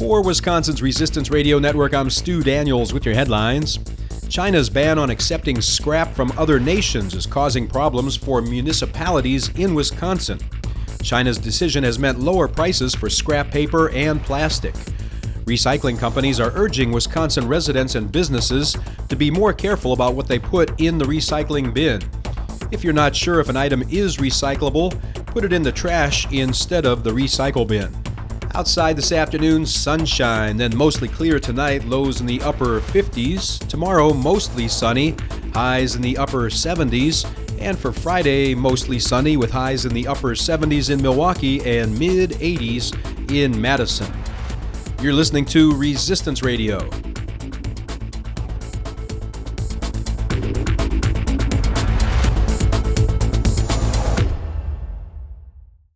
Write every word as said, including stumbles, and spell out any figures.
For Wisconsin's Resistance Radio Network, I'm Stu Daniels with your headlines. China's ban on accepting scrap from other nations is causing problems for municipalities in Wisconsin. China's decision has meant lower prices for scrap paper and plastic. Recycling companies are urging Wisconsin residents and businesses to be more careful about what they put in the recycling bin. If you're not sure if an item is recyclable, put it in the trash instead of the recycle bin. Outside this afternoon, sunshine, then mostly clear tonight, lows in the upper fifties. Tomorrow, mostly sunny, highs in the upper seventies. And for Friday, mostly sunny with highs in the upper seventies in Milwaukee and mid eighties in Madison. You're listening to Resistance Radio.